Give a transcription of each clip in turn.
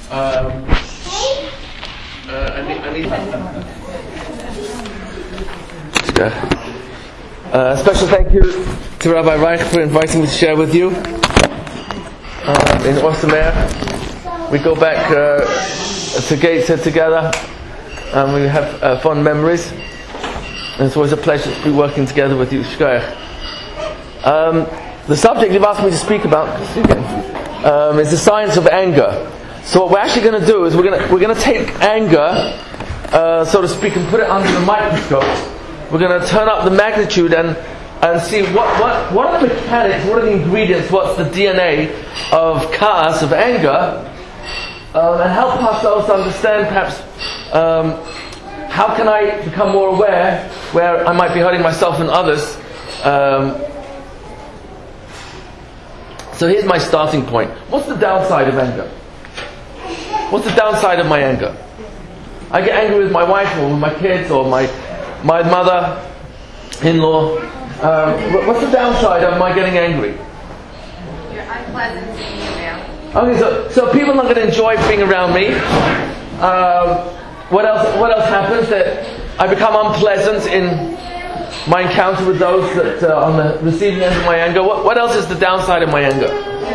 Special thank you to Rabbi Reich for inviting me to share with you in Ostermeer. We go back to Gateshead together, and we have fond memories. And it's always a pleasure to be working together with you, Shkoyach. The subject you've asked me to speak about is the science of anger. So what we're actually going to do is we're going to take anger, so to speak, and put it under the microscope. We're going to turn up the magnitude and see what are the mechanics, what are the ingredients, what's the DNA of chaos, of anger, and help ourselves understand perhaps how can I become more aware where I might be hurting myself and others. So here's my starting point. What's the downside of anger? What's the downside of my anger? I get angry with my wife or with my kids or my mother-in-law. What's the downside of my getting angry? You're unpleasant being around. Okay, so people are not going to enjoy being around me. What else happens? That I become unpleasant in my encounter with those that are on the receiving end of my anger. What else is the downside of my anger?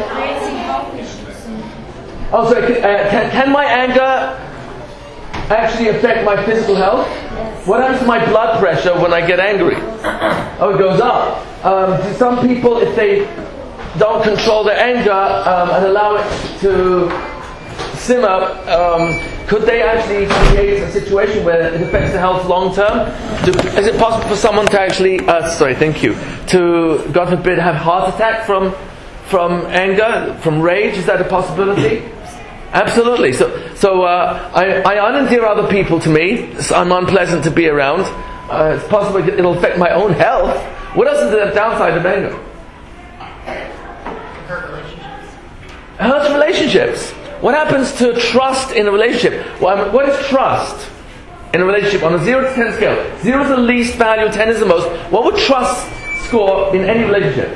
Oh, sorry. Can my anger actually affect my physical health? What happens to my blood pressure when I get angry? Oh, it goes up. Some people, if they don't control their anger and allow it to simmer, could they actually create a situation where it affects their health long term? Is it possible for someone to actually, to, God forbid, have heart attack from anger, from rage? Is that a possibility? Absolutely. So I unendear other people to me. So I'm unpleasant to be around. It's possible it'll affect my own health. What else is the downside of anger? Hurts relationships. What happens to trust in a relationship? What is trust in a relationship on a 0 to 10 scale? 0 is the least value, 10 is the most. What would trust score in any relationship?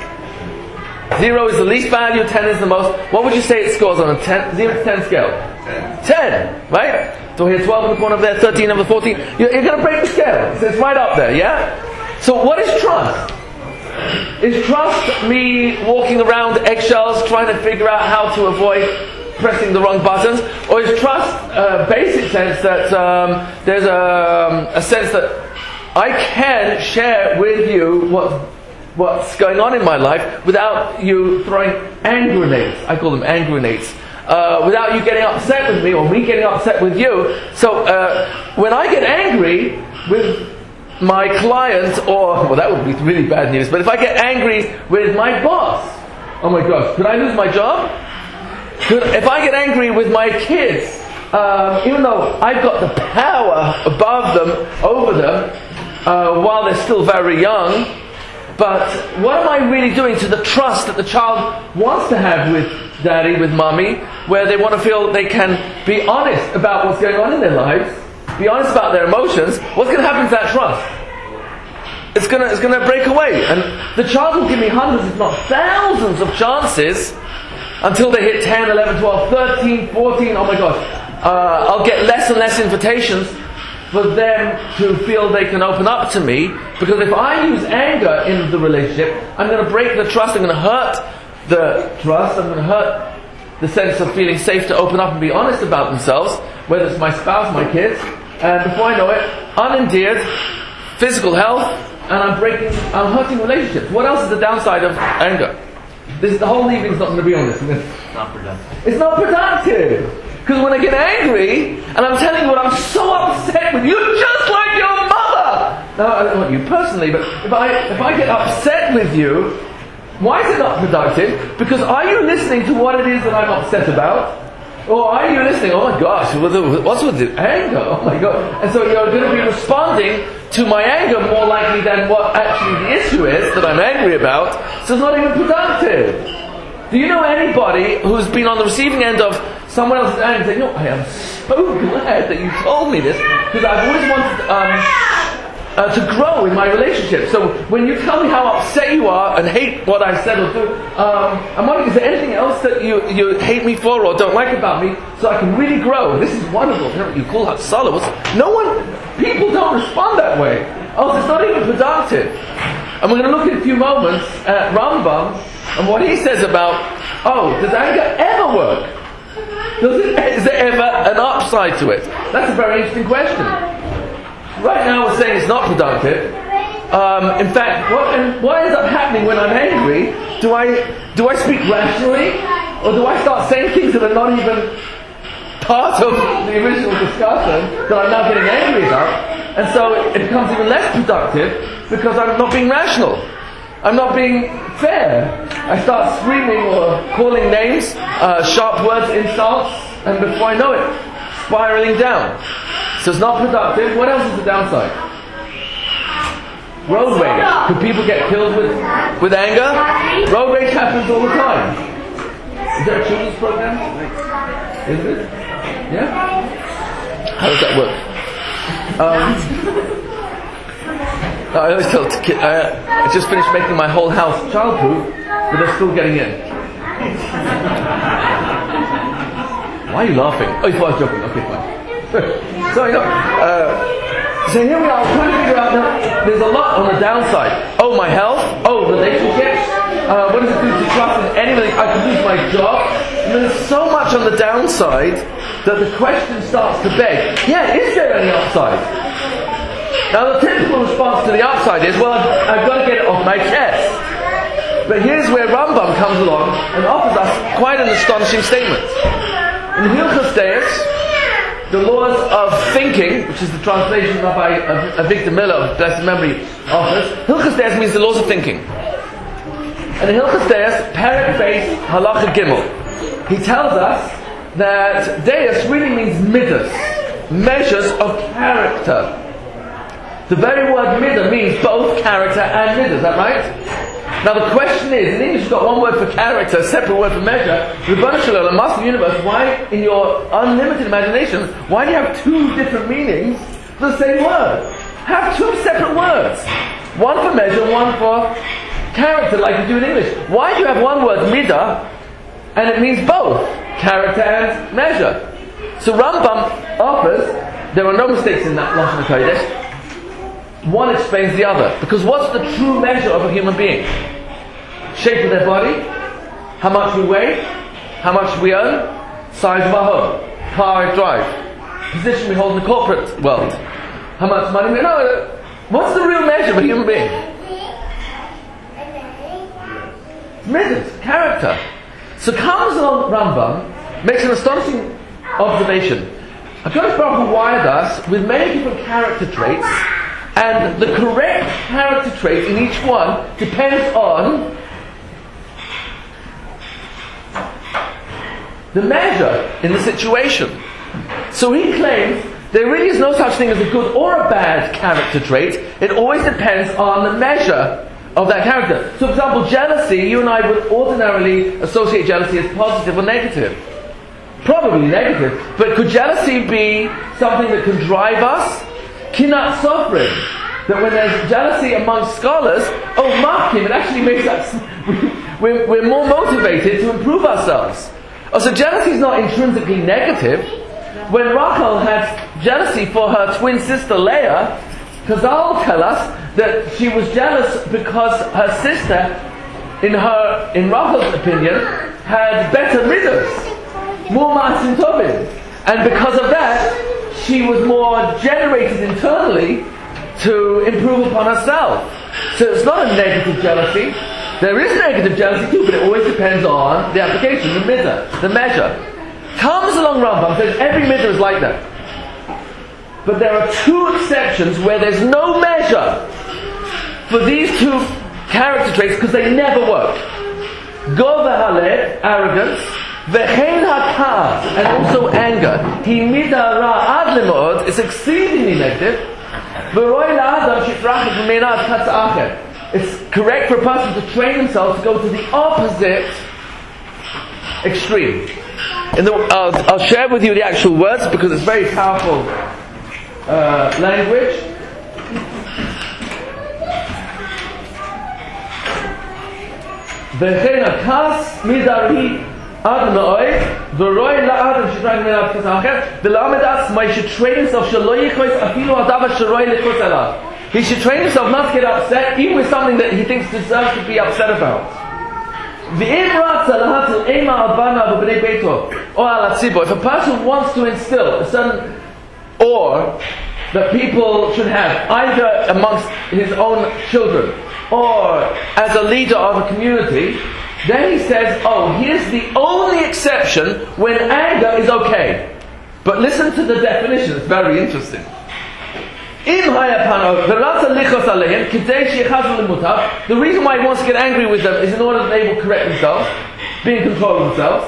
0 is the least value, 10 is the most. What would you say it scores on a 0 to 10 scale? 10, right? So here 12 in the corner there, 13 over 14. You're going to break the scale. So it's right up there, yeah? So what is trust? Is trust me walking around eggshells trying to figure out how to avoid pressing the wrong buttons? Or is trust basic sense that there's a sense that I can share with you what's going on in my life without you throwing hand grenades. I call them hand grenades. Without you getting upset with me or me getting upset with you. So when I get angry with my client, that would be really bad news, but if I get angry with my boss, oh my gosh, could I lose my job? If I get angry with my kids, even though I've got the power above them, over them, while they're still very young, but what am I really doing to the trust that the child wants to have with daddy, with mommy, where they want to feel they can be honest about what's going on in their lives, be honest about their emotions? What's going to happen to that trust? It's going to break away. And the child will give me hundreds, if not thousands of chances until they hit 10, 11, 12, 13, 14, oh my gosh. I'll get less and less invitations for them to feel they can open up to me, because if I use anger in the relationship, I'm going to break the trust, I'm going to hurt the trust, I'm going to hurt the sense of feeling safe to open up and be honest about themselves, whether it's my spouse, my kids, and before I know it, unendeared, physical health, and I'm hurting relationships. What else is the downside of anger? The whole evening's not going to be on this. It's not productive. It's not productive! Because when I get angry, and I'm telling you what I'm so upset with, you're just like your mother! No, I don't want you personally, but if I get upset with you, why is it not productive? Because are you listening to what it is that I'm upset about? Or are you listening, oh my gosh, what's with the anger? Oh my God. And so you're going to be responding to my anger more likely than what actually the issue is that I'm angry about. So it's not even productive. Do you know anybody who's been on the receiving end of someone else's anger saying, I am so glad that you told me this, because I've always wanted to grow in my relationship. So when you tell me how upset you are and hate what I said or do, I'm wondering, is there anything else that you hate me for or don't like about me, so I can really grow? This is wonderful. You call that solid. People don't respond that way. Oh, it's not even productive. And we're going to look in a few moments at Rambam and what he says about, does anger ever work? Is there ever an upside to it? That's a very interesting question. Right now we're saying it's not productive. In fact, what ends up happening when I'm angry? Do I speak rationally? Or do I start saying things that are not even part of the original discussion that I'm now getting angry about? And so it becomes even less productive because I'm not being rational. I'm not being fair. I start screaming or calling names, sharp words, insults, and before I know it, spiraling down. So it's not productive. What else is the downside? Road rage. Could people get killed with anger? Road rage happens all the time. Is there a children's program? Is it? Yeah? How does that work? I always tell kids, I just finished making my whole house childproof, but they're still getting in. Why are you laughing? Oh, you thought I was joking. Okay, fine. So here we are, trying to figure out that there's a lot on the downside. Oh, my health. Oh, relationships. What does it do to trust in anything? I could lose my job. And there's so much on the downside that the question starts to beg, is there any upside? Now the typical response to the upside is, well, I've got to get it off my chest. But here's where Rambam comes along and offers us quite an astonishing statement. In Hilchos Deis, the laws of thinking, which is the translation by Victor Miller of blessed memory offers, Hilchos Deis means the laws of thinking. And in Hilchos Deis, Perek Beis Halacha Gimel, he tells us that Deis really means midas, measures of character. The very word midah means both character and midah, is that right? Now the question is, in English you've got one word for character, a separate word for measure. Rebbeinu Shalom, the Master of the Universe, why, in your unlimited imagination, why do you have two different meanings for the same word? Have two separate words. One for measure, one for character, like you do in English. Why do you have one word, midah, and it means both character and measure? So Rambam offers, there are no mistakes in that Lashon HaKodesh. One explains the other. Because what's the true measure of a human being? Shape of their body, how much we weigh, how much we earn, size of our home, car we drive, position we hold in the corporate world, how much money we know. What's the real measure of a human being? Midas, character. So comes along Rambam, makes an astonishing observation. HaKadosh Baruch Hu wired us with many different character traits, and the correct character trait in each one depends on the measure in the situation. So he claims there really is no such thing as a good or a bad character trait. It always depends on the measure of that character. So for example, jealousy, you and I would ordinarily associate jealousy as positive or negative. Probably negative. But could jealousy be something that can drive us? Kinat Sofrim, that when there's jealousy amongst scholars, Makim, it actually makes us, we're more motivated to improve ourselves. So jealousy is not intrinsically negative. When Rachel had jealousy for her twin sister Leah, Chazal tell us that she was jealous because her sister, in Rachel's opinion, had better midas, more ma'asim tovim, and because of that, she was more generated internally to improve upon herself. So it's not a negative jealousy. There is negative jealousy too, but it always depends on the application, the midah, the measure. Comes along Rambam, says every midah is like that. But there are two exceptions where there's no measure for these two character traits because they never work. Gova haleh, arrogance, Vechein haka'at, and also anger. He midah ra ad lemod, is exceedingly negative. V'roi la'adam shitrachik v'meinat katza'acher. It's correct for a person to train himself to go to the opposite extreme. I'll share with you the actual words because it's very powerful language. וכן הכעס מדרהי עד מאוהב, ורואי לאדם שטרק ממנו עד כסה אחר, ולעמד עצמו, he should train himself שלא יכעס אפילו הדבר שרואי לכעס עליו. He should train himself not to get upset, even with something that he thinks deserves to be upset about. ואם רצה להטיל אימה על בניו ובני ביתו, או על הציבור, if a person wants to instill a certain awe that people should have, either amongst his own children, or as a leader of a community, then he says, oh, here's the only exception when anger is okay. But listen to the definition, it's very interesting. The reason why he wants to get angry with them is in order that they will correct themselves, be in control of themselves.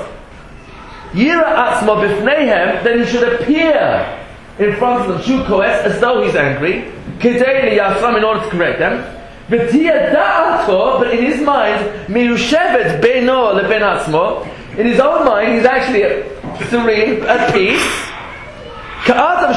Then he should appear in front of them, as though he's angry, in order to correct them. But in his mind, in his own mind, he's actually serene, at peace. Like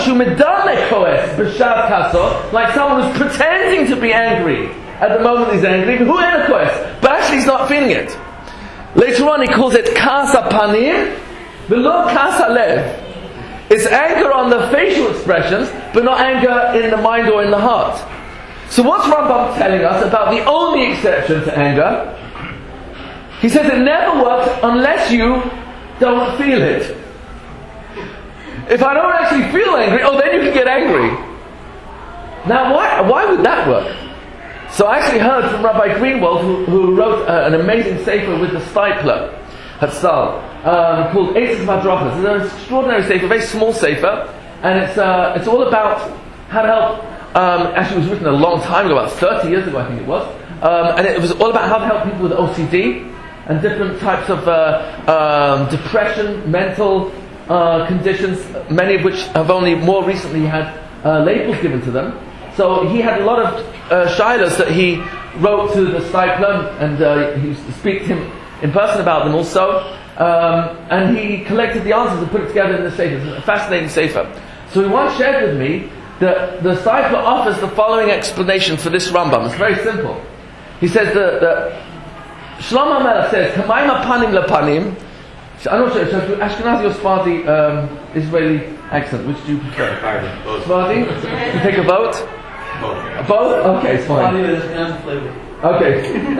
someone who's pretending to be angry at the moment he's angry, but actually he's not feeling it. Later on he calls it kasa panim, v'lo kasa lev. It's anger on the facial expressions, but not anger in the mind or in the heart. So what's Rambam telling us about the only exception to anger? He says it never works unless you don't feel it. If I don't actually feel angry, then you can get angry. Now why would that work? So I actually heard from Rabbi Greenwald, who wrote an amazing sefer with the Steipler Hatzal, called Eitzes Madrochas. It's an extraordinary sefer, very small sefer, and it's all about how to help. Actually, it was written a long time ago, about 30 years ago, I think it was, and it was all about how to help people with OCD and different types of depression, mental conditions, many of which have only more recently had labels given to them. So he had a lot of shilas that he wrote to the Steipler, and he used to speak to him in person about them also, and he collected the answers and put it together in the sefer. It's a fascinating sefer. So he once shared with me that the Steipler offers the following explanation for this Rambam. It's very simple. He says that Shlomo HaMelech says, Kamayim panim lepanim. I'm not sure, Ashkenazi or Sephardi Israeli accent, which do you prefer? Sephardi? You take a vote? Both? Okay, it's fine. Okay.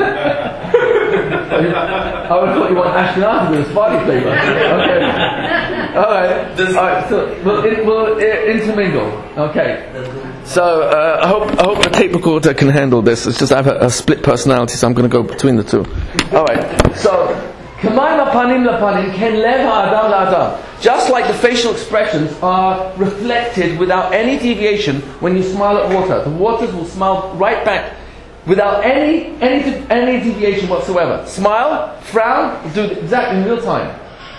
I would have thought you want Ashkenazi with a Sephardi flavour. Okay. Alright, so we'll intermingle. Okay. So I hope the tape recorder can handle this. It's just I have a split personality, so I'm going to go between the two. Alright, so just like the facial expressions are reflected without any deviation when you smile at water. The waters will smile right back without any deviation whatsoever. Smile, frown, do it exactly in real time.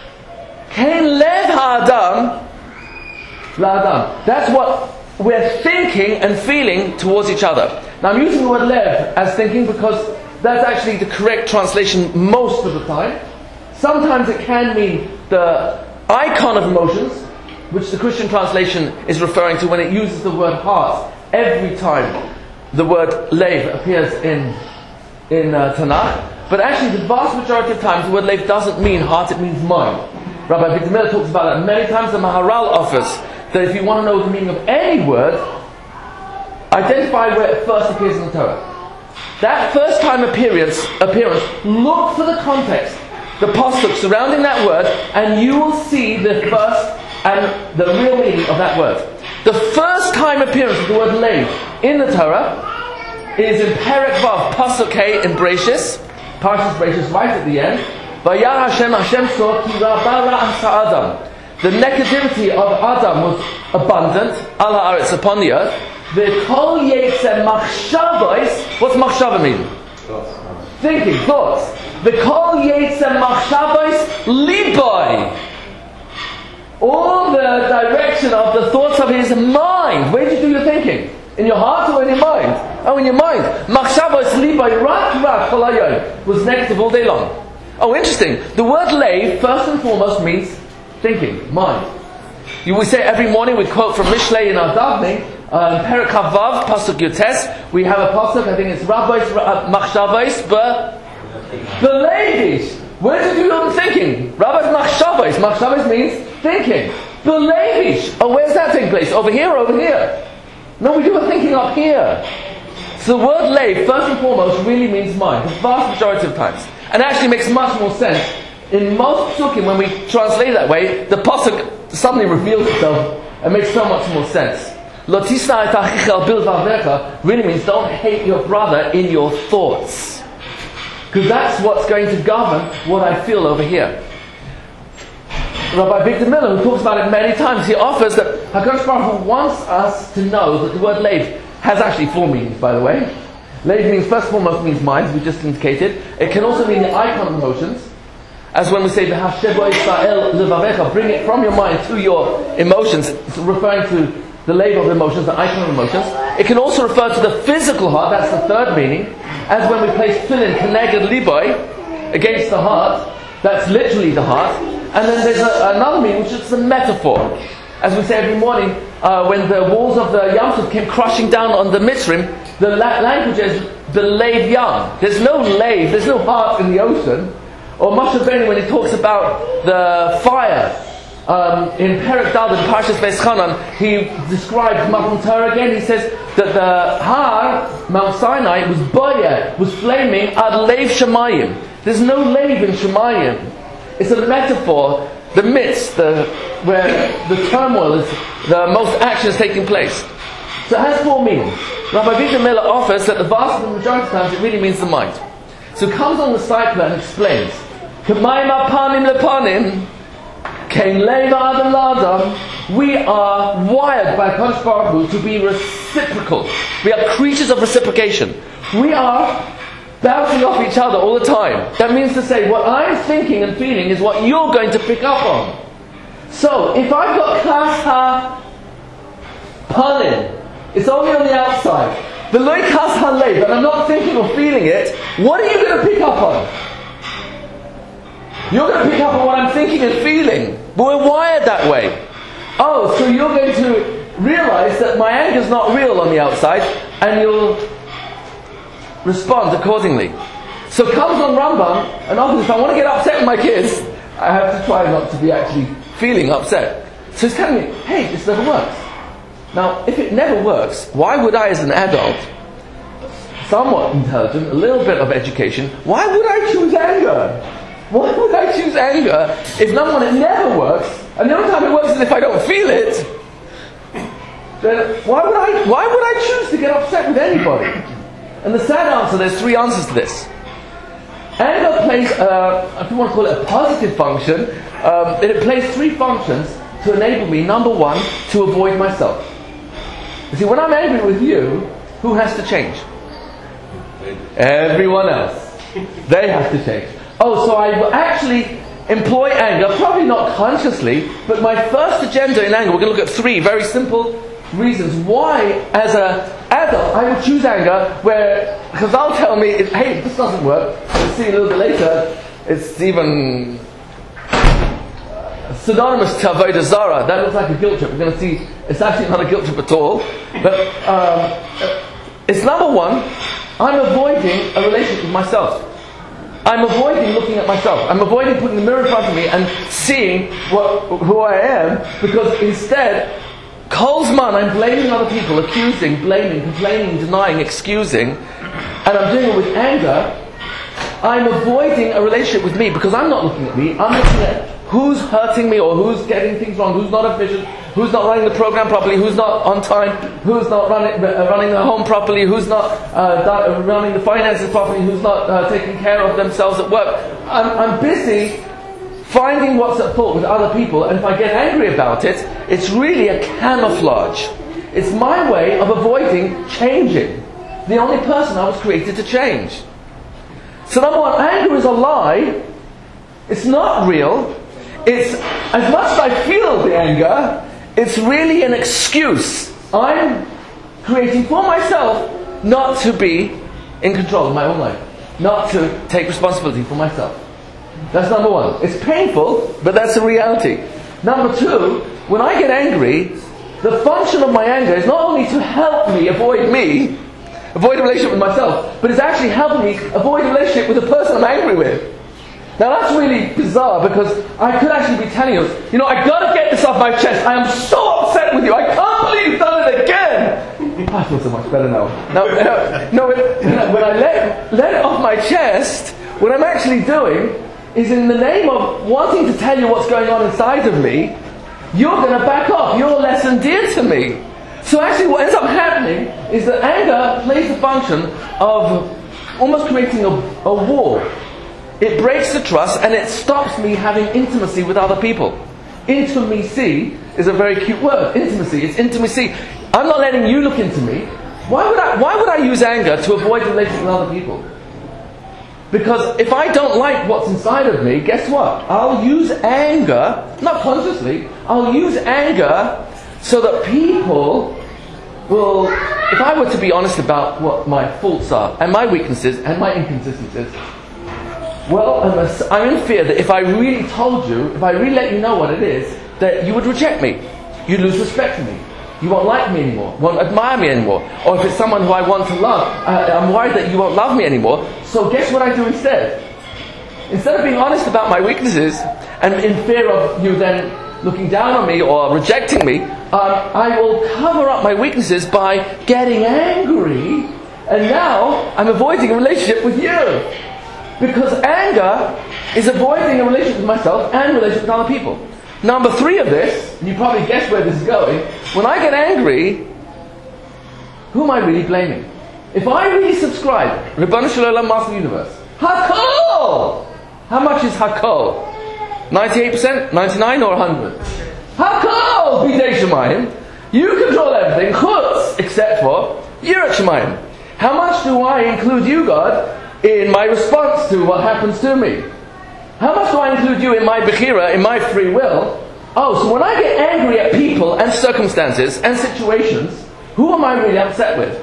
That's what we're thinking and feeling towards each other. Now I'm using the word lev as thinking because that's actually the correct translation most of the time. Sometimes it can mean the icon of emotions, which the Christian translation is referring to when it uses the word heart every time the word lev appears in Tanakh. But actually the vast majority of times the word lev doesn't mean heart, it means mind. Rabbi Victor Miller talks about that many times. The Maharal offers that if you want to know the meaning of any word, identify where it first appears in the Torah. That first time appearance, look for the context, the pasuk surrounding that word, and you will see the first and the real meaning of that word. The first time appearance of the word lev in the Torah is in Perek Vav, pasuk K in Bereishis, Parashas Bereishis, right at the end. Vayar Hashem saw ki rabah ra'as ha'adam. The negativity of Adam was abundant, al ha'aretz, upon the earth. V'kol yetze machshavos. What's machshava mean? Thinking, thoughts. V'kol yetze machshavos liboy. All the direction of the thoughts of his mind. Where did you do your thinking? In your heart or in your mind? Oh, in your mind. Machshavos liboy rak cholayoy was negative all day long. Oh, interesting. The word lev, first and foremost, means thinking, mind. We say every morning, we quote from Mishlei in our davening, Perek Vav, pasuk Yutes. We have a pasuk, I think it's Rabbeis Machshavos Belevish. Where did you do the thinking? Rabbi's machshavos. Machshavos means thinking. Belevish. Oh, where's that taking place? Over here or over here? No, we do a thinking up here. So the word leiv, first and foremost, really means mind. The vast majority of times. And actually makes much more sense. In most psukim, when we translate it that way, the pasuk suddenly reveals itself and makes so much more sense. Lo tisna et achicha al bilvavecha really means don't hate your brother in your thoughts. Because that's what's going to govern what I feel over here. Rabbi Victor Miller, who talks about it many times, he offers that HaKadosh Baruch Hu wants us to know that the word leiv has actually four meanings, by the way. Leiv means, first and foremost, means mind, we just indicated. It can also mean the icon of emotions. As when we say, V'hashebo Yisrael levavecha, bring it from your mind to your emotions, referring to the leiv of emotions, the icon of emotions. It can also refer to the physical heart, that's the third meaning. As when we place tefillin keneged liboy, against the heart, that's literally the heart. And then there's another meaning, which is the metaphor. As we say every morning, when the walls of the Yam Suf came crushing down on the Mitzrim, the language is the leiv yam. There's no leiv, there's no heart in the ocean. Or Moshe Rabbeinu, when he talks about the fire, in Perek Dal, in Parshas Beis Chanan, he describes Matan Torah again. He says that the Har, Mount Sinai, was boyer, was flaming ad leiv Shemayim. There's no leiv in Shemayim. It's a metaphor, the midst, where the turmoil is, the most action is taking place. So it has four meanings. Rabbi Victor Miller offers that the vast majority of times it really means the mind. So it comes on the cycle and explains. K'mayim apanim lepanim, kein leiv adam l'adam. We are wired by HaKadosh Baruch Hu to be reciprocal. We are creatures of reciprocation. We are bouncing off each other all the time. That means to say, what I'm thinking and feeling is what you're going to pick up on. So, if I've got kas ha-panim, it's only on the outside. The loy kas ha-leiv, and I'm not thinking or feeling it, what are you going to pick up on? You're going to pick up on what I'm thinking and feeling. But we're wired that way. Oh, so you're going to realize that my anger's not real on the outside, and you'll respond accordingly. So it comes on Rambam, and obviously if I want to get upset with my kids, I have to try not to be actually feeling upset. So he's telling me, hey, this never works. Now, if it never works, why would I, as an adult, somewhat intelligent, a little bit of education, why would I choose anger? Why would I choose anger if number one, it never works, and the only time it works is if I don't feel it? Then why would I choose to get upset with anybody? And the sad answer, there's three answers to this. Anger plays, if you want to call it a positive function, it plays three functions to enable me, number one, to avoid myself. You see, when I'm angry with you, who has to change? Everyone else. They have to change. Oh, so I will actually employ anger, probably not consciously, but my first agenda in anger, we're going to look at three very simple reasons why, as an adult, I would choose anger, because I'll tell me, hey, this doesn't work. We'll see a little bit later, it's even synonymous to Avodah Zarah. That looks like a guilt trip. We're going to see it's actually not a guilt trip at all. But it's number one, I'm avoiding a relationship with myself. I'm avoiding looking at myself. I'm avoiding putting the mirror in front of me and seeing who I am, because instead, Kol Zman, I'm blaming other people, accusing, blaming, complaining, denying, excusing, and I'm doing it with anger. I'm avoiding a relationship with me because I'm not looking at me. I'm looking at who's hurting me or who's getting things wrong, who's not efficient, who's not running the program properly, who's not on time, who's not running the home properly, who's not running the finances properly, who's not taking care of themselves at work. I'm busy finding what's at fault with other people, and if I get angry about it, it's really a camouflage. It's my way of avoiding changing. The only person I was created to change. So number one, anger is a lie. It's not real. It's, as much as I feel the anger, it's really an excuse I'm creating for myself not to be in control of my own life. Not to take responsibility for myself. That's number one. It's painful, but that's the reality. Number two, when I get angry, the function of my anger is not only to help me avoid me, avoid a relationship with myself, but it's actually helping me avoid a relationship with the person I'm angry with. Now that's really bizarre, because I could actually be telling you, I gotta get this off my chest. I am so upset with you. I can't believe you've done it again. I feel so much better now. When I let it off my chest, what I'm actually doing is, in the name of wanting to tell you what's going on inside of me, you're going to back off. You're less than dear to me. So actually what ends up happening is that anger plays the function of almost creating a wall. It breaks the trust and it stops me having intimacy with other people. Intimacy is a very cute word. Intimacy. It's intimacy. I'm not letting you look into me. Why would I use anger to avoid relations with other people? Because if I don't like what's inside of me, guess what? I'll use anger, not consciously, I'll use anger so that people will, if I were to be honest about what my faults are, and my weaknesses, and my inconsistencies, well, I'm in fear that if I really told you, if I really let you know what it is, that you would reject me. You'd lose respect for me. You won't like me anymore, won't admire me anymore. Or if it's someone who I want to love, I'm worried that you won't love me anymore. So guess what I do instead? Instead of being honest about my weaknesses, and in fear of you then looking down on me or rejecting me, I will cover up my weaknesses by getting angry, and now I'm avoiding a relationship with you. Because anger is avoiding a relationship with myself and a relationship with other people. Number 3 of this, and you probably guess where this is going, when I get angry, who am I really blaming? If I really subscribe, Ribbon Shalom, Master of the Universe, Hakol! How much is Hakol? 98%, 99 or 100? Hakol! B'dei Shemayim. You control everything, Chutz, except for Yirat Shemayim. How much do I include you, God, in my response to what happens to me? How much do I include you in my bechira, in my free will? Oh, so when I get angry at people and circumstances and situations, who am I really upset with?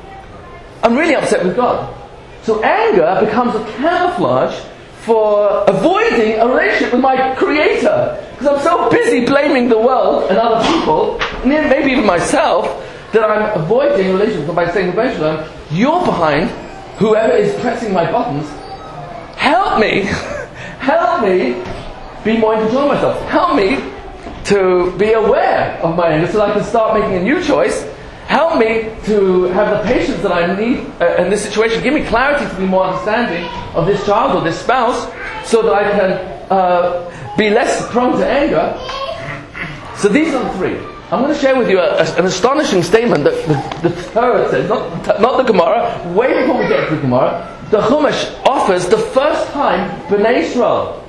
I'm really upset with God. So anger becomes a camouflage for avoiding a relationship with my Creator. Because I'm so busy blaming the world and other people, and then maybe even myself, that I'm avoiding a relationship by saying, you're behind whoever is pressing my buttons. Help me! Help me be more in control of myself. Help me to be aware of my anger so that I can start making a new choice. Help me to have the patience that I need in this situation. Give me clarity to be more understanding of this child or this spouse so that I can be less prone to anger. So these are the 3. I'm going to share with you an astonishing statement that the Torah says, not the Gemara, way before we get to the Gemara. The Chumash offers the first time Bnei Israel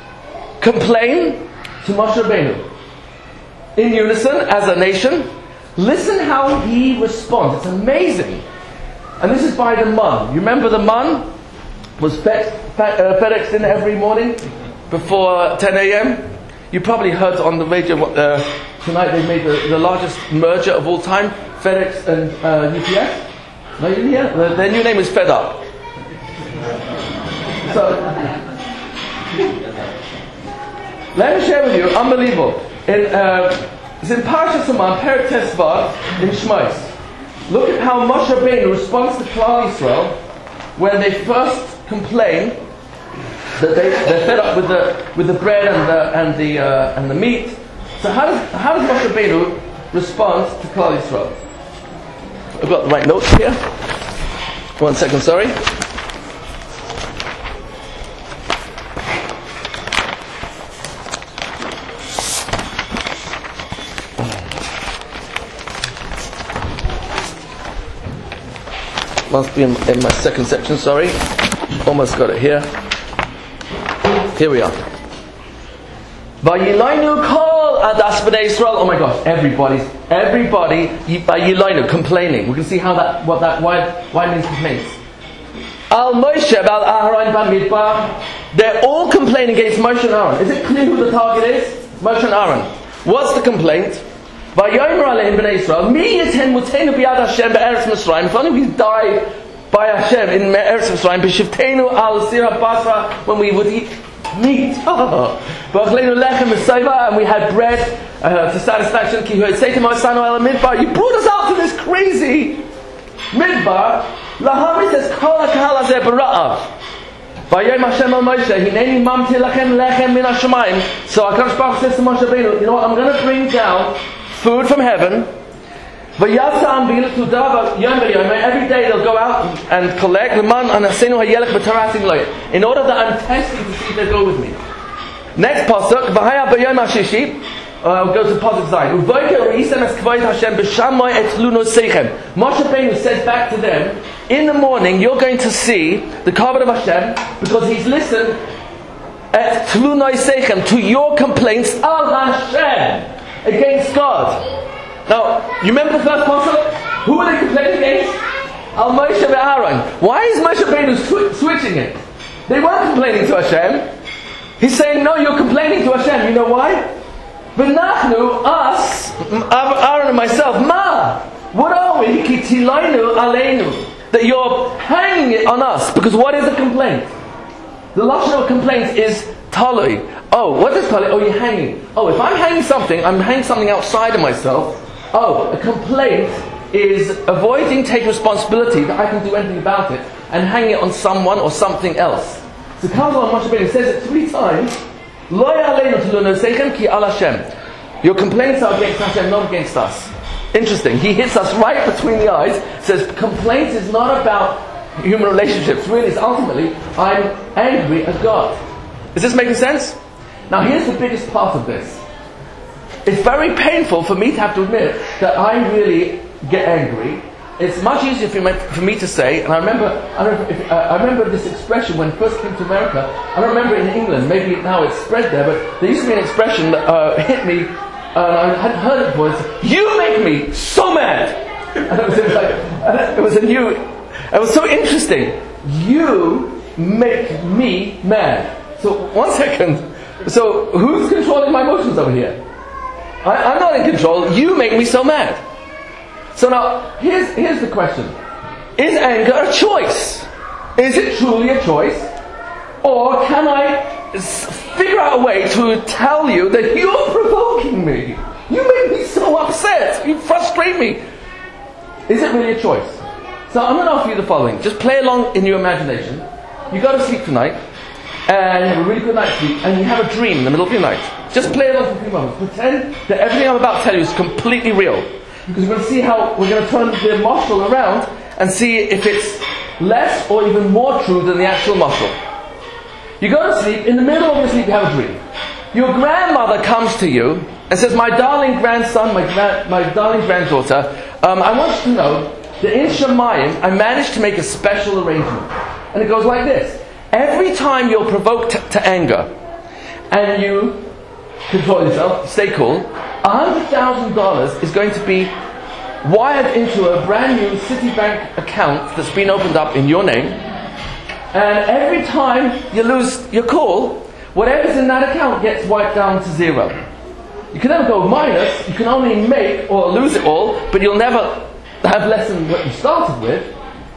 complain to Moshe Rabbeinu in unison as a nation. Listen how he responds. It's amazing. And this is by the man. You remember the man was FedExed in every morning before 10 a.m.? You probably heard on the radio tonight they made the largest merger of all time, FedEx and UPS. No, you didn't hear? Their new name is Fed Up. So, let me share with you, unbelievable. It's in Parashat Saman, Perek Tesvav, in Shmos. Look at how Moshe Rabbeinu responds to Klal Yisrael when they first complain that they're fed up with the bread and the meat. So how does Moshe Rabbeinu respond to Klal Yisrael? I've got the right notes here. 1 second, sorry. Must be in my second section, sorry. Almost got it here. Here we are. Vayilainu kol adas b'nei Yisrael. Oh my gosh, everybody, Vayilainu, complaining. We can see why means complaints. Al Moshe bal Aharon b'midbar. They're all complaining against Moshe and Aaron. Is it clear who the target is? Moshe and Aaron. What's the complaint? Vayomer aleim b'nei Yisrael. Mi yiten mutenu b'yad Hashem be'eretz Mitzrayim. If only we died by Hashem in Eretz Mitzrayim, b'shivtenu al sir basra, when we would eat meat. And we had bread to satisfaction. You brought us out to this crazy Midbar, Lahami says, Kol HaKahal Hazeh B'Ra'av. Vayom Hashem el Moshe, Hineni mamti lachem lechem min hashamayim. So HaKadosh Baruch says to Moshe Rabbeinu, you know what, I'm going to bring down food from heaven. Every day they'll go out and collect in order that I'm testing to see if they go with me. Next pasuk, go to pasuk Zayin. Moshe Rabbeinu says back to them, in the morning you're going to see the kavod of Hashem because He's listened at tlunoi seichem, to your complaints al Hashem, against God. Now, you remember the first pasuk? Who were they complaining against? Al Moshe ve'Aaron. Why is Moshe Rabbeinu switching it? They weren't complaining to Hashem. He's saying, no, you're complaining to Hashem. You know why? V'nachnu, us, Aaron and myself, ma, what are we? Ki tilainu aleinu. That you're hanging it on us. Because what is a complaint? The lashon of complaint is talui. Oh, what is talui? Oh, you're hanging. Oh, if I'm hanging something outside of myself. Oh, a complaint is avoiding taking responsibility that I can do anything about it and hang it on someone or something else. So Kavod Moshe Rabbeinu says it 3 times. Lo ya'aleinu tlunoi seichem ki al Hashem. Your complaints are against Hashem, not against us. Interesting. He hits us right between the eyes. Says complaints is not about human relationships. Really, it's ultimately I'm angry at God. Is this making sense? Now, here's the biggest part of this. It's very painful for me to have to admit that I really get angry. It's much easier for me to say, and I remember this expression when I first came to America. I don't remember it in England, maybe now it's spread there, but there used to be an expression that hit me, I hadn't heard it before. You make me so mad! And it was so interesting. You make me mad. So, one second. So, who's controlling my emotions over here? I'm not in control. You make me so mad. So now, here's the question. Is anger a choice? Is it truly a choice? Or can I figure out a way to tell you that you're provoking me? You make me so upset. You frustrate me. Is it really a choice? So I'm going to offer you the following. Just play along in your imagination. You go to sleep tonight, and you have a really good night's sleep, and you have a dream in the middle of your night. Just play along for a few moments. Pretend that everything I'm about to tell you is completely real. Because we're going to see how we're going to turn the mashal around and see if it's less or even more true than the actual mashal. You go to sleep, in the middle of your sleep you have a dream. Your grandmother comes to you and says, my darling grandson, my darling granddaughter, I want you to know that in Shemayim I managed to make a special arrangement. And it goes like this. Every time you're provoked to anger and you control yourself, stay cool, $100,000 is going to be wired into a brand new Citibank account that's been opened up in your name. And every time you lose your cool, whatever's in that account gets wiped down to 0. You can never go minus, you can only make or lose it all, but you'll never have less than what you started with.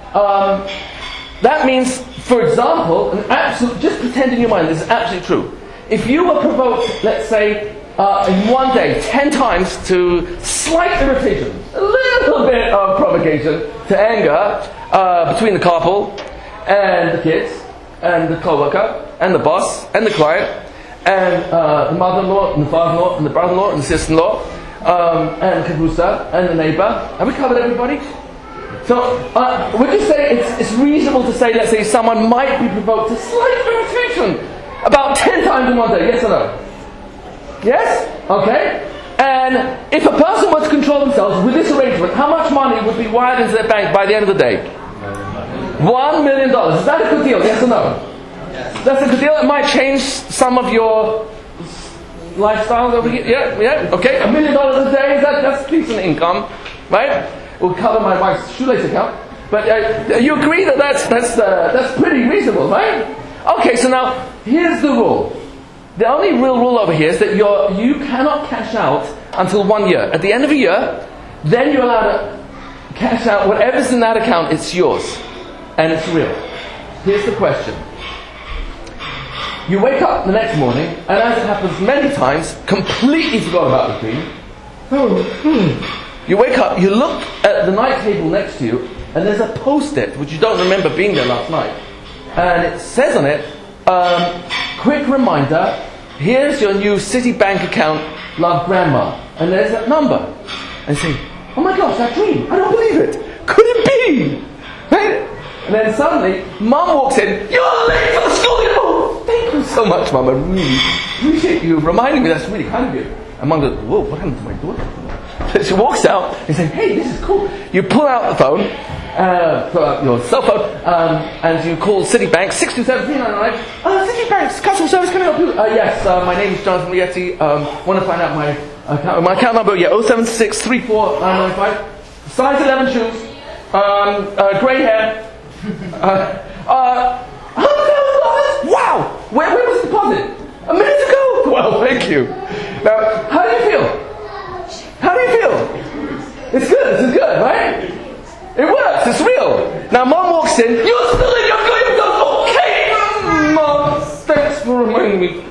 That means, for example, just pretend in your mind this is absolutely true. If you were provoked, let's say, in one day, 10 times to slight irritation, a little bit of provocation to anger between the couple and the kids and the co-worker and the boss and the client and the mother-in-law and the father-in-law and the brother-in-law and the sister-in-law and Kabusa and the neighbor. Have we covered everybody? So, would you say it's reasonable to say, let's say, someone might be provoked to slight irritation about 10 times in one day? Yes or no? Yes? Okay. And if a person were to control themselves with this arrangement, how much money would be wired into their bank by the end of the day? $1 million. Is that a good deal? Yes or no? Yes. That's a good deal. It might change some of your lifestyle over here. Yeah. Okay. $1 million a day. That's decent income, right? Will cover my wife's shoelace account. But you agree that that's pretty reasonable, right? Okay. So now here's the rule. The only real rule over here is that you cannot cash out until 1 year. At the end of a year, then you're allowed to cash out whatever's in that account. It's yours. And it's real. Here's the question. You wake up the next morning, and as it happens many times, completely forgot about the dream. You wake up, you look at the night table next to you, and there's a post-it, which you don't remember being there last night. And it says on it, quick reminder, here's your new Citibank account, love grandma. And there's that number. And you say, oh my gosh, that dream, I don't believe it. Could it be? Right? And then suddenly, Mum walks in, you're late for the school! Oh, thank you so much, Mum, I really appreciate you reminding me, that's really kind of you. And Mum goes, whoa, what happened to my daughter? So she walks out and says, hey, this is cool. You pull out the phone, pull out your cell phone, and you call Citibank, 627-399. Citibank's customer service, can I help you? Yes, my name is Jonathan Rietti. Want to find out my account number? Yeah, 0763495. Size 11 shoes. Grey hair. $100,000. Wow! Where was the deposit? A minute ago. Well, thank you. Now, how do you feel? How do you feel? It's good. This is good, right? It works. It's real. Now, Mom walks in. You're still in your good. Okay, Mom. Thanks for reminding me.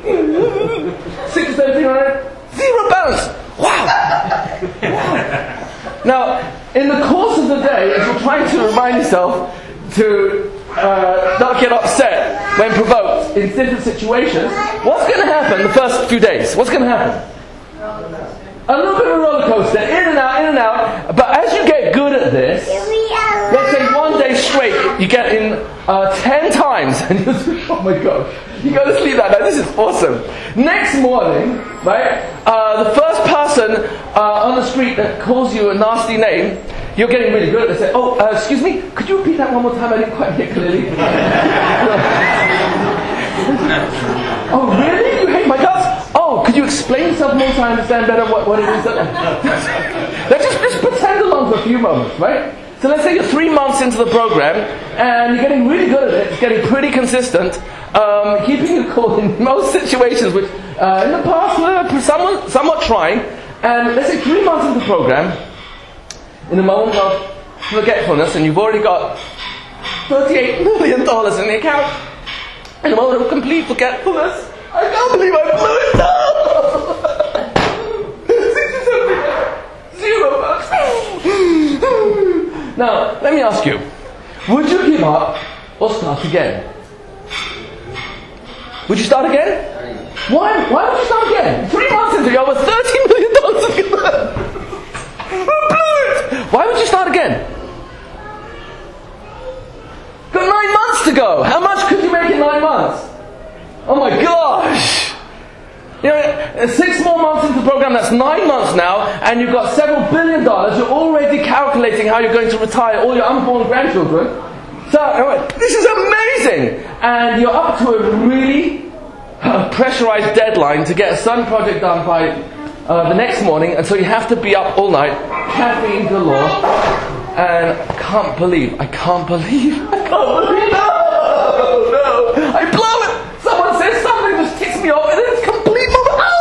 6,700. Zero balance. Wow. Now, in the course of the day, as you're trying to remind yourself to not get upset when provoked in different situations, what's going to happen the first few days? What's going to happen? A little bit of a roller coaster, in and out. But as you get good at this, let's say one day straight, you get in 10 times, and you're like, oh my gosh, you go to sleep that night. This is awesome. Next morning, right? The first person on the street that calls you a nasty name, you're getting really good at it. They say, oh, excuse me, could you repeat that one more time? I didn't quite hear clearly. Oh, really? You hate my guts? Oh, could you explain yourself more so I understand better what it is? Let's just pretend along for a few moments, right? So let's say you're 3 months into the program and you're getting really good at it. It's getting pretty consistent. Keeping your cool in most situations, which in the past were somewhat trying. And let's say 3 months into the program, in a moment of forgetfulness, and you've already got $38 million in the account. In a moment of complete forgetfulness, I can't believe I blew it down! $0. Now, let me ask you, would you give up or start again? Would you start again? Why would you start again? 3 months into it, you have $30 million. Why would you start again? Got 9 months to go. How much could you make in 9 months? Oh my gosh! You know, 6 more months into the program, that's 9 months now, and you've got several $1 billion. You're already calculating how you're going to retire all your unborn grandchildren. So, this is amazing! And you're up to a really pressurized deadline to get a certain project done by the next morning, and so you have to be up all night, caffeine galore, and I can't believe, no, I blow it! Someone says something, just ticks me off, and it's complete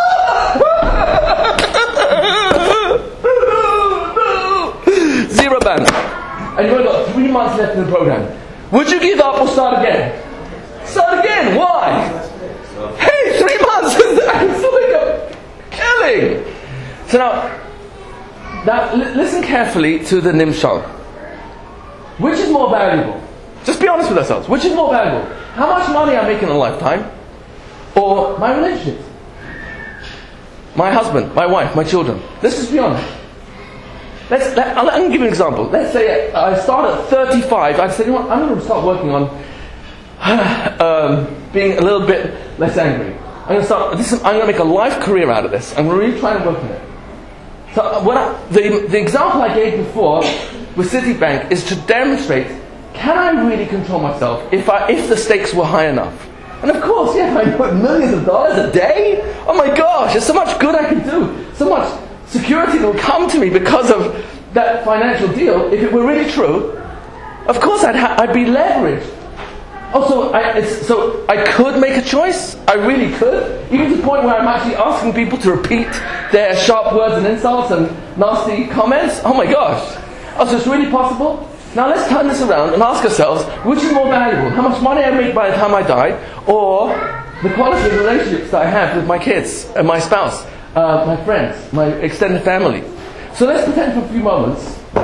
no. Zero balance. And you've only got 3 months left in the program. Would you give up or start again? Start again, why? Hey, 3 months! I can still make a killing! So now listen carefully to the Nimshal. Which is more valuable? Just be honest with ourselves. Which is more valuable? How much money I make in a lifetime? Or my relationships? My husband, my wife, my children. Let's just be honest. I'm going to give you an example. Let's say I start at 35. I said, you know what, I'm going to start working on being a little bit less angry. I'm going to make a life career out of this. I'm really trying to work on it. So the example I gave before with Citibank is to demonstrate, can I really control myself if the stakes were high enough? And of course, yeah, if I put millions of dollars a day, oh my gosh, there's so much good I can do. So much security that will come to me because of that financial deal. If it were really true, of course I'd be leveraged. Also, so I could make a choice. I really could. Even to the point where I'm actually asking people to repeat their sharp words and insults and nasty comments. Oh my gosh. Also, it's really possible. Now let's turn this around and ask ourselves, which is more valuable? How much money I make by the time I die, or the quality of relationships that I have with my kids and my spouse, my friends, my extended family? So let's pretend for a few moments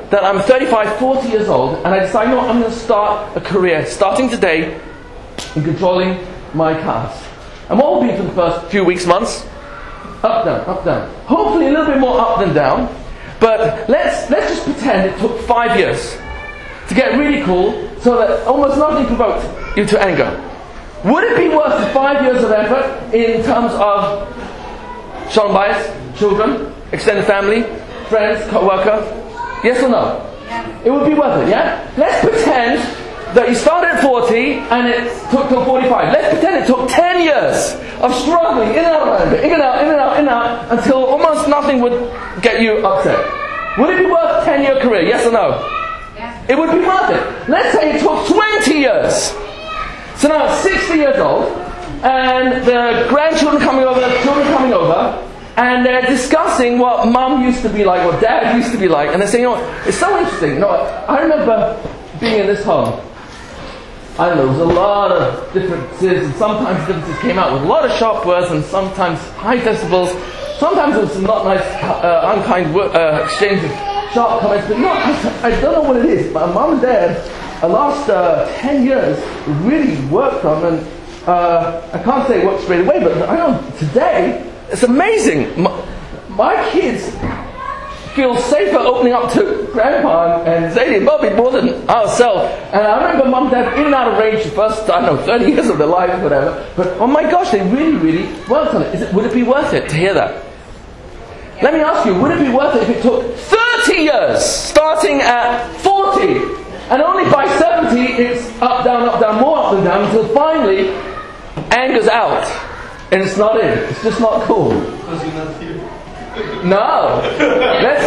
that I'm 35, 40 years old, and I decide, I'm going to start a career, starting today, in controlling my cars. And what will be for the first few weeks, months? Up, down, up, down. Hopefully a little bit more up than down. But let's just pretend it took 5 years to get really cool, so that almost nothing provoked you to anger. Would it be worth the 5 years of effort in terms of shalom bayis, children, extended family, friends, co-worker? Yes or no? Yes. It would be worth it, yeah? Let's pretend that you started at 40 and it took till 45. Let's pretend it took 10 years of struggling in and out, in and out, in and out, in and out, until almost nothing would get you upset. Would it be worth a 10-year career? Yes or no? Yes. It would be worth it. Let's say it took 20 years. So now it's 60 years old, and the grandchildren coming over, the children coming over, and they're discussing what mum used to be like, what dad used to be like, and they're saying, it's so interesting. I remember being in this home. I don't know, there was a lot of differences, and sometimes differences came out with a lot of sharp words, and sometimes high decibels. Sometimes there was some not nice, unkind exchange of sharp comments, but I don't know what it is. My mum and dad, the last 10 years, really worked on, and I can't say it worked straight away, but I know today, it's amazing. My kids feel safer opening up to Grandpa and Zadie and Bobby more than ourselves. And I remember Mum and Dad in and out of range the first, 30 years of their life or whatever. But oh my gosh, they really, really worked on it. Would it be worth it to hear that? Let me ask you, would it be worth it if it took 30 years, starting at 40, and only by 70 it's up, down, more up and down, until finally anger's out, and it's not in. It's just not cool. Because you're not here. No. Let's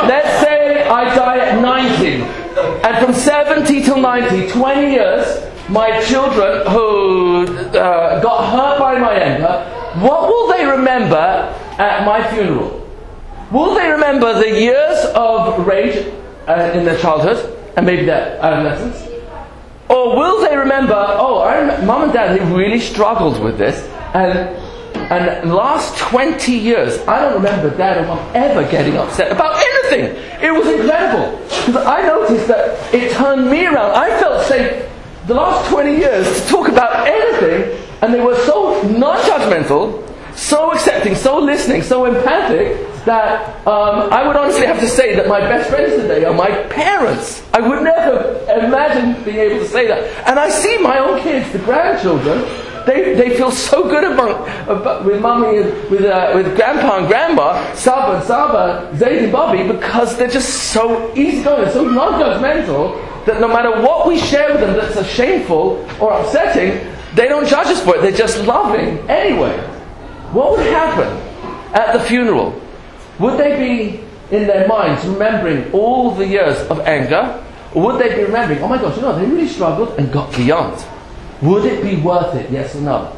say I die at 90, and from 70 till 90, 20 years, my children who got hurt by my anger, what will they remember at my funeral? Will they remember the years of rage in their childhood and maybe their adolescence? Or will they remember, Mum and Dad, they really struggled with this, and the last 20 years, I don't remember Dad or Mum ever getting upset about anything. It was incredible. Because I noticed that it turned me around. I felt safe the last 20 years to talk about anything, and they were so non-judgmental, so accepting, so listening, so empathic, that I would honestly have to say that my best friends today are my parents. I would never imagine being able to say that. And I see my own kids, the grandchildren, they feel so good with Mummy and with Grandpa and Grandma, Saba and Saba, Zaid and Bobby, because they're just so easygoing, so non-judgmental, that no matter what we share with them that's shameful or upsetting, they don't judge us for it. They're just loving anyway. What would happen at the funeral? Would they be in their minds remembering all the years of anger? Or would they be remembering, oh my gosh, they really struggled and got beyond? Would it be worth it, yes or no?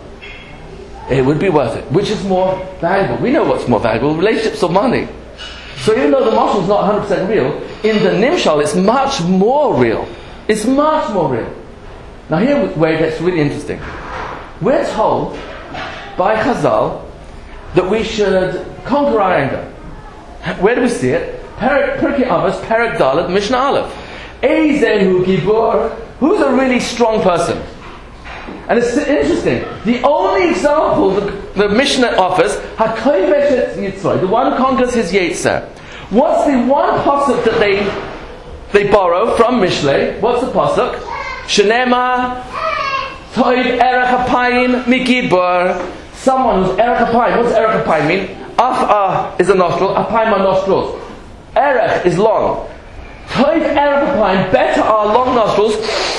It would be worth it. Which is more valuable? We know what's more valuable, relationships or money. So even though the mashal is not 100% real, in the nimshal it's much more real. It's much more real. Now here where it gets really interesting. We're told by Chazal that we should conquer our anger. Where do we see it? Pirkei Avos, Perek Dalet, Mishnah Aleph. Eizehu Gibor. Who's a really strong person? And it's interesting. The only example the Mishnah offers, HaKovesh et Yitzray, the one who conquers his Yetzer. What's the one pasuk that they borrow from Mishlei? What's the pasuk? Shenema Toiv Erech Apayim Mikibor. Someone who's Erech Apayim. What's Erech Apayim mean? Af is a nostril, Apayim are nostrils. Erech is long. Toiv Erech Apayim, better are long nostrils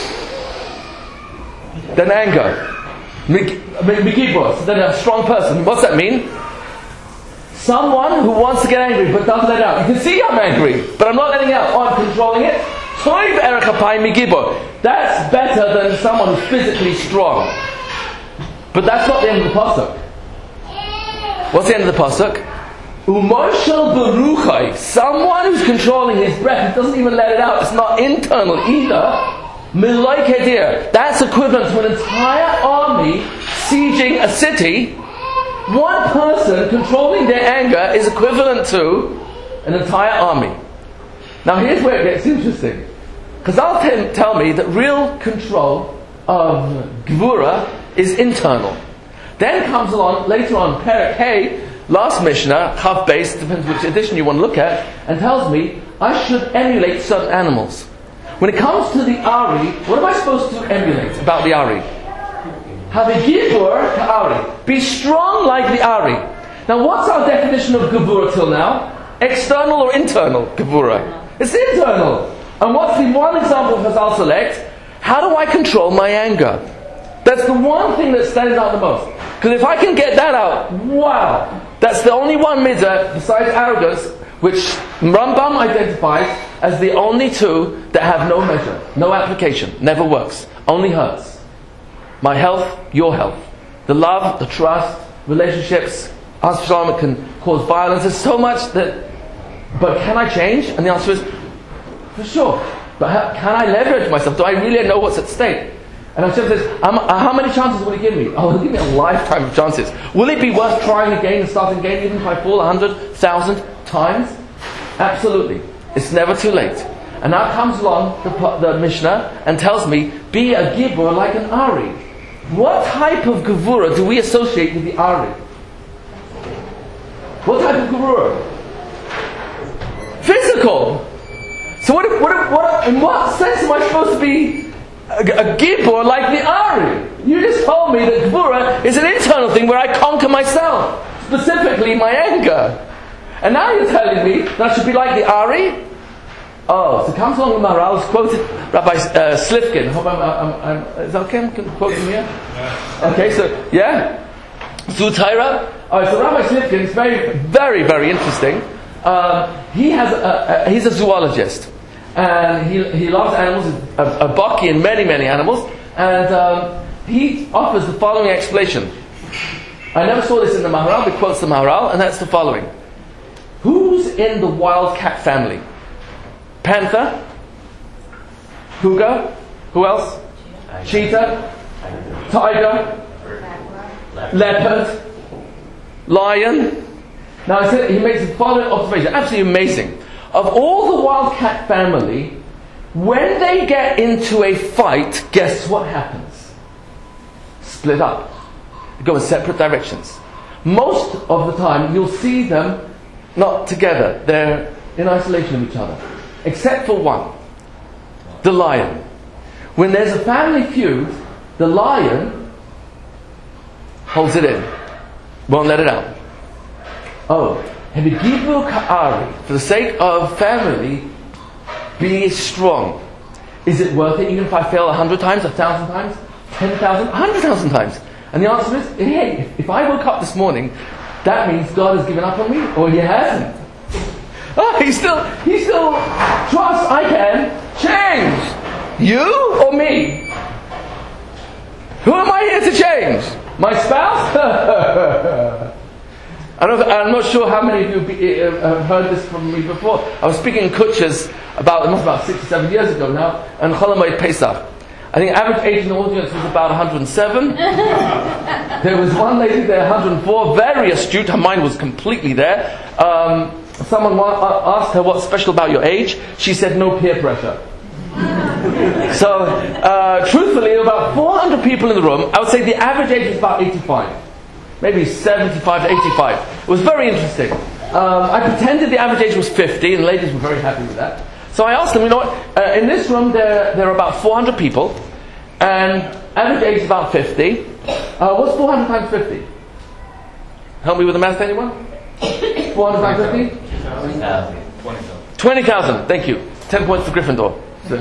than anger. Mikibor, than a strong person. What's that mean? Someone who wants to get angry but doesn't let it out. You can see I'm angry, but I'm not letting it out. I'm controlling it. Toiv Erech Apayim Mikibor. That's better than someone who's physically strong. But that's not the end of the pasuk. What's the end of the pasuk? Umoshel beruchai. Someone who's controlling his breath, he doesn't even let it out. It's not internal either. Miloi kedir. That's equivalent to an entire army sieging a city. One person controlling their anger is equivalent to an entire army. Now here's where it gets interesting. Chazal tell me that real control of Gevura is internal. Then comes along, later on, Perek Hey, last Mishnah, Chav Beis, depends which edition you want to look at, and tells me I should emulate certain animals. When it comes to the Ari, what am I supposed to emulate about the Ari? Have a Gibur Ka'ari. Be strong like the Ari. Now what's our definition of Gevura till now? External or internal Gevura? It's internal. And what's the one example Chazal select? How do I control my anger? That's the one thing that stands out the most. Because if I can get that out, wow! That's the only one midah, besides arrogance, which Rambam identifies as the only two that have no measure, no application, never works, only hurts. My health, your health. The love, the trust, relationships, as Shalom, it can cause violence. There's so much that... But can I change? And the answer is, for sure. But can I leverage myself? Do I really know what's at stake? And Hashem says, how many chances will He give me? Oh, He'll give me a lifetime of chances. Will it be worth trying again and starting again, even if I fall 100,000 times? Absolutely. It's never too late. And now comes along the Mishnah and tells me, be a Gibur like an Ari. What type of Gevura do we associate with the Ari? What type of Gevura? Physical. So in what sense am I supposed to be a Gibur like the Ari? You just told me that Gevura is an internal thing where I conquer myself, specifically my anger. And now you're telling me that I should be like the Ari? Oh, so it comes along with Maharal, it's quoted Rabbi Slifkin. I hope is that okay? I can quote him here? Okay, so, yeah? Zutaira. Alright, so Rabbi Slifkin is very, very, very interesting. He's a zoologist. And he loves animals, a baki and many, many animals. And he offers the following explanation. I never saw this in the Maharal, but quotes the Maharal, and that's the following. Who's in the wildcat family? Panther? Cougar? Who else? Cheetah? Tiger? Leopard? Lion? Now he makes the following observation, absolutely amazing. Of all the wildcat family, when they get into a fight, guess what happens? Split up. They go in separate directions. Most of the time, you'll see them not together. They're in isolation of each other. Except for one. The lion. When there's a family feud, the lion holds it in. Won't let it out. Oh, Hebigibu Ka'ari, for the sake of family, be strong. Is it worth it even if I fail 100 times, 1,000 times, 10,000, 100,000 times? And the answer is, hey, if I woke up this morning, that means God has given up on me, or He hasn't. Oh, He still trusts I can change. You or me? Who am I here to change? My spouse? I'm not sure how many of you have heard this from me before. I was speaking in Kutchers about 6 or 7 years ago now, and Chol Hamoed Pesach. I think average age in the audience was about 107. There was one lady there, 104, very astute. Her mind was completely there. Someone asked her, what's special about your age? She said, no peer pressure. So, truthfully, there were about 400 people in the room. I would say the average age was about 85. Maybe 75 to 85. It was very interesting. I pretended the average age was 50, and the ladies were very happy with that. So I asked them, you know what, in this room there are about 400 people, and average age is about 50. What's 400 times 50? Help me with the math, anyone? 400 times 50? 20,000, thank you. 10 points for Gryffindor.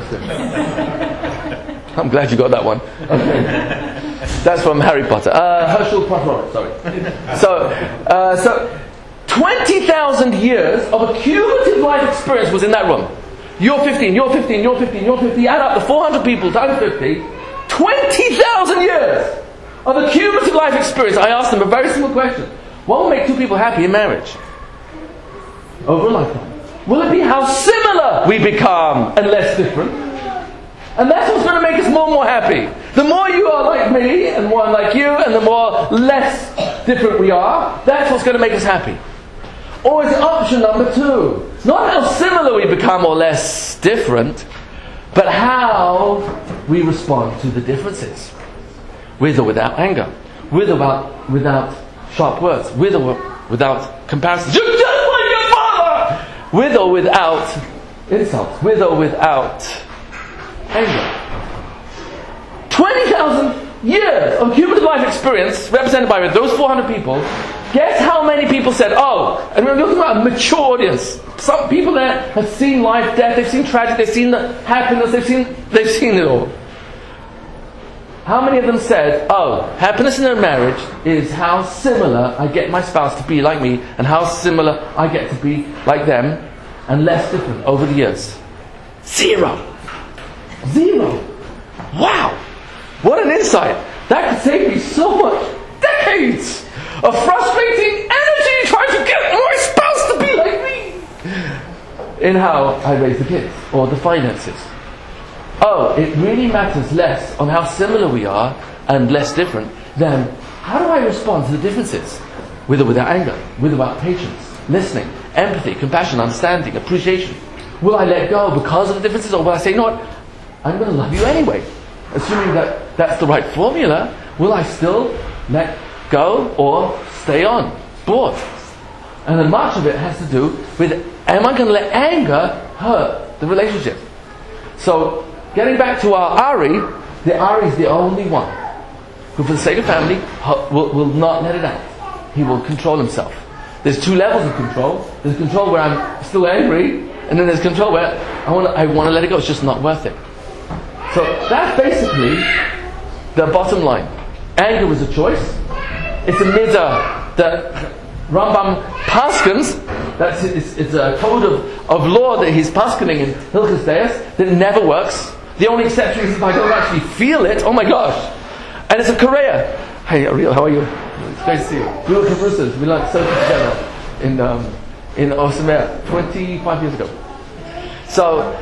I'm glad you got that one. Okay. That's from Harry Potter. Herschel Poirot, sorry. So 20,000 years of a cumulative life experience was in that room. You're 15, you're 15, you're 15, you're 50. Add up the 400 people times 50. 20,000 years of a cumulative life experience. I asked them a very simple question. What will make two people happy in marriage? Over a lifetime. Will it be how similar we become and less different? And that's what's going to make us more and more happy. The more you are like me, and more I'm like you, and the more less different we are, that's what's going to make us happy. Or is it option number 2? Not how similar we become or less different, but how we respond to the differences. With or without anger. With or without sharp words. With or without comparison. You're just like your father! With or without insults. With or without anger. 20,000 years of cumulative life experience represented by those 400 people. Guess how many people said, oh, and we're looking at a mature audience. Some people there have seen life, death, they've seen tragedy, they've seen the happiness, they've seen it all. How many of them said, oh, happiness in a marriage is how similar I get my spouse to be like me, and how similar I get to be like them, and less different over the years? 0. Wow! What an insight! That could save me so much decades of frustrating energy trying to get my spouse to be like me in how I raise the kids or the finances. Oh, it really matters less on how similar we are and less different than how do I respond to the differences? With or without anger, with or without patience, listening, empathy, compassion, understanding, appreciation. Will I let go because of the differences, or will I say, you know what, I'm going to love you anyway? Assuming that that's the right formula, will I still let go or stay on board? And then much of it has to do with, am I going to let anger hurt the relationship? So, getting back to our Ari, the Ari is the only one who, for the sake of family, will not let it out. He will control himself. There's 2 levels of control. There's control where I'm still angry, and then there's control where I want to let it go. It's just not worth it. So that's basically the bottom line. Anger was a choice. It's a midah that Rambam paskins. It's a code of law that he's paskening in Hilchos Deis that never works. The only exception is if I don't actually feel it. Oh my gosh! And it's a Korea. Hey Ariel, how are you? It's great to see you. We were Kavrusas. We learned Sofa together in Osamer 25 years ago. So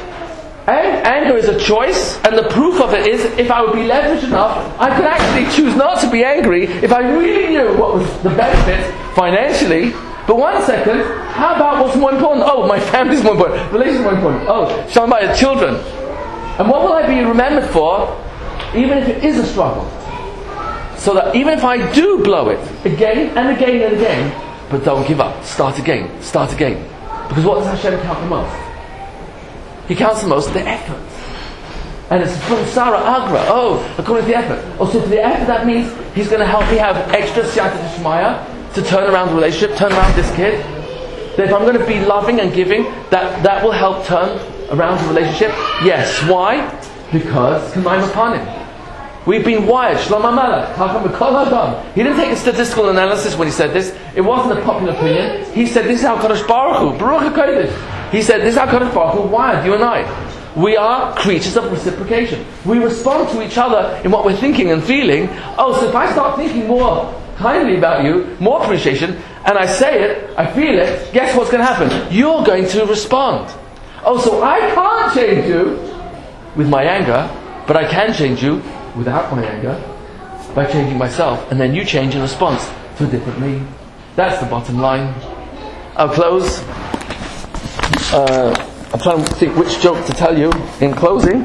anger is a choice, and the proof of it is, if I would be leveraged enough, I could actually choose not to be angry if I really knew what was the benefit financially. But 1 second, how about what's more important? Oh, my family's more important, relationships more important. Oh, shall I buy children? And what will I be remembered for, even if it is a struggle? So that even if I do blow it again and again and again, but don't give up, start again. Because what does Hashem count the most? He counts the most the effort. And it's from Sarah Agra. Oh, according to the effort. Also, for the effort, that means he's going to help me have extra siyata d'shmaya to turn around the relationship, turn around this kid. That if I'm going to be loving and giving, that will help turn around the relationship. Yes. Why? Because K'mayim upon him. We've been wired. Shlomo Melech. He didn't take a statistical analysis when he said this. It wasn't a popular opinion. He said, this is how Kadosh Baruch Hu, Baruch HaKodesh. He said, this is how Kadosh Baruch Hu wired you and I. We are creatures of reciprocation. We respond to each other in what we're thinking and feeling. Oh, so if I start thinking more kindly about you, more appreciation, and I say it, I feel it, guess what's going to happen? You're going to respond. Oh, so I can't change you with my anger, but I can change you without my anger by changing myself, and then you change in response to a different me. That's the bottom line. I'll close. I'm trying to think which joke to tell you in closing.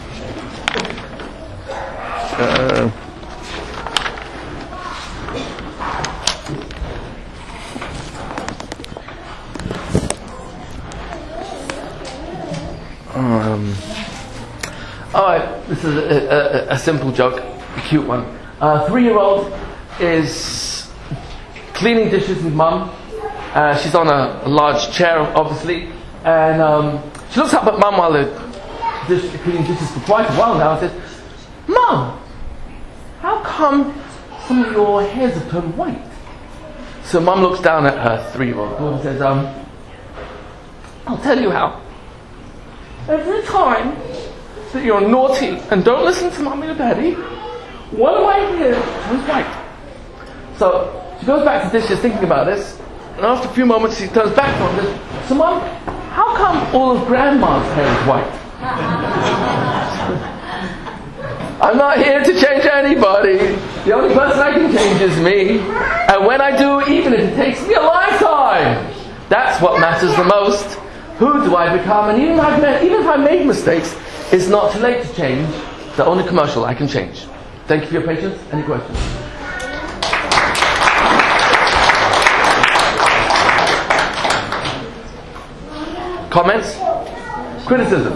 Alright, this is a simple joke, a cute one. 3-year-old is cleaning dishes with mum. She's on a large chair, obviously, and she looks up at mum while they're cleaning dishes for quite a while now and says, "Mum, how come some of your hairs have turned white?" So mum looks down at her 3-year-old daughter and says, "I'll tell you how. Every time that you're naughty and don't listen to mummy or daddy, one of my hairs turns white." So she goes back to dishes thinking about this, and after a few moments she turns back to her and says, "So mum, how come all of grandma's hair is white?" I'm not here to change anybody. The only person I can change is me. And when I do, even if it takes me a lifetime, That's what matters the most. Who do I become? And even if I made mistakes, it's not too late to change. The only commercial I can change. Thank you for your patience. Any questions? Comments? Criticism?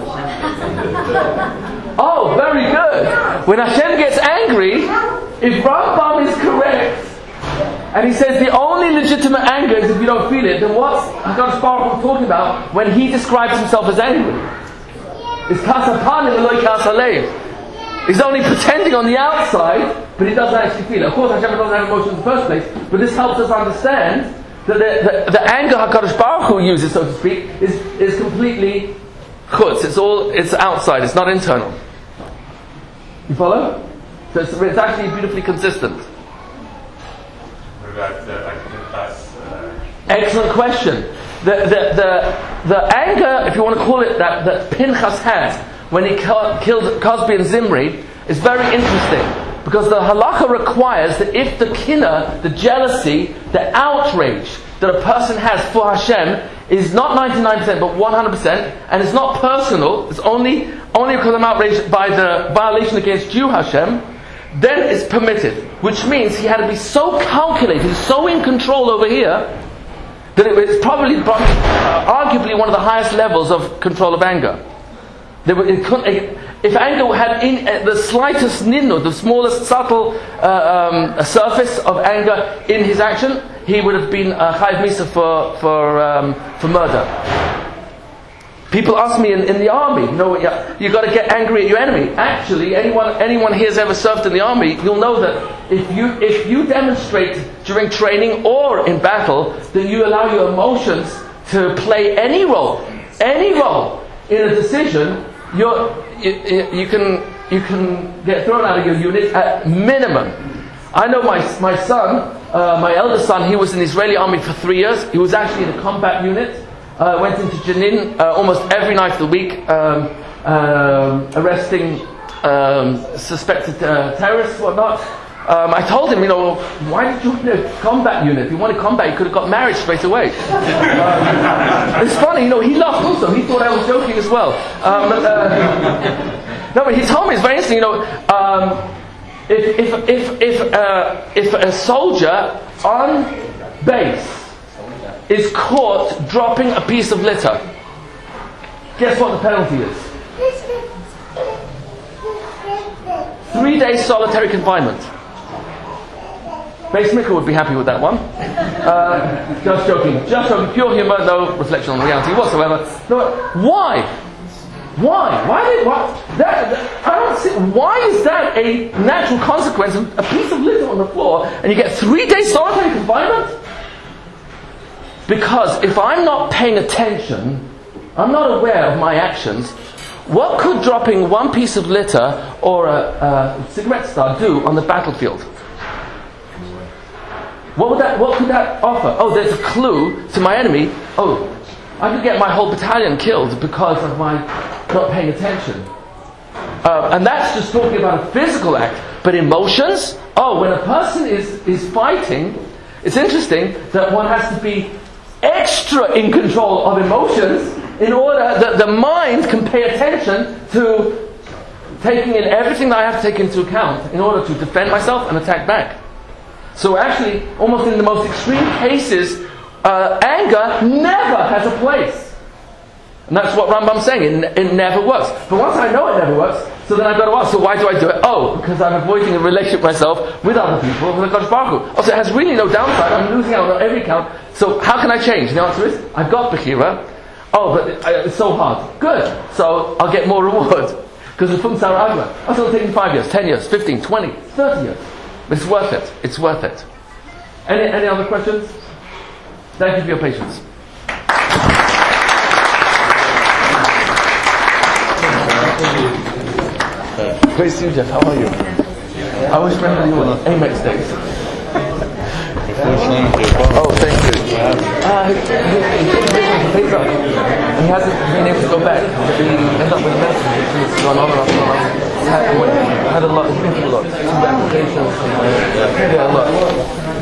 Oh, very good. When Hashem gets angry, if Rambam is correct, and he says the only legitimate anger is if you don't feel it, then what's HaKadosh Baruch Hu talking about when he describes himself as angry? It's kasapanim eloi kasalev. He's only pretending on the outside, but he doesn't actually feel it. Of course, Hashem doesn't have emotions in the first place, but this helps us understand that the anger HaKadosh Baruch Hu uses, so to speak, is completely chutz. It's outside, it's not internal. You follow? So it's actually beautifully consistent. What about Excellent question. The anger, if you want to call it that Pinchas had when he killed Cosby and Zimri, is very interesting, because the halacha requires that if the kinna, the jealousy, the outrage that a person has for Hashem is not 99% but 100%, and it's not personal, it's only because I'm outraged by the violation against you, Hashem, then it's permitted. Which means he had to be so calculated, so in control over here, that it's probably arguably one of the highest levels of control of anger. If anger had the slightest ninnud, the smallest subtle surface of anger in his action, he would have been chayiv misa for murder. People ask me in the army, you got to get angry at your enemy. Actually, anyone here has ever served in the army, you'll know that if you demonstrate during training or in battle that you allow your emotions to play any role in a decision, you can get thrown out of your unit at minimum. I know my son, my eldest son, he was in the Israeli army for 3 years. He was actually in a combat unit. Went into Jenin almost every night of the week, arresting suspected terrorists, whatnot. I told him, why did you want a combat unit? If you wanted combat, you could have got married straight away. It's funny, he laughed also. He thought I was joking as well. No, but he told me, it's very interesting, if a soldier on base is caught dropping a piece of litter, guess what the penalty is? 3 days solitary confinement. Beis Mikkel would be happy with that one. Just joking. Pure humour, no reflection on reality whatsoever. No, why? I don't see. Why is that a natural consequence of a piece of litter on the floor and you get 3 days solitary confinement? Because if I'm not paying attention, I'm not aware of my actions, what could dropping one piece of litter or a cigarette star do on the battlefield? What could that offer? Oh, there's a clue to my enemy. Oh, I could get my whole battalion killed because of my not paying attention. And that's just talking about a physical act. But emotions? Oh, when a person is fighting, it's interesting that one has to be extra in control of emotions in order that the mind can pay attention to taking in everything that I have to take into account in order to defend myself and attack back. So actually, almost in the most extreme cases, anger never has a place. And that's what Rambam's saying, it never works. But once I know it never works, so then I've got to ask, so why do I do it? Oh, because I'm avoiding a relationship with myself, with other people, with HaKadosh Baruch Hu. Also, it has really no downside, I'm losing out on every count. So how can I change? The answer is, I've got Bechira. Oh, but it's so hard. Good. So I'll get more reward. Because the Fum Sarah Agma. That's only taking 5 years, 10 years, 15, 20, 30 years. But it's worth it. It's worth it. Any other questions? Thank you for your patience. Great to see you, Jeff. How are you? I always remember you on Amex days. Oh, thank you. He hasn't been able to go back. He ended up with a message. He's gone on and off and on. Had a lot. He's been through a lot. 2 applications. Yeah, a lot.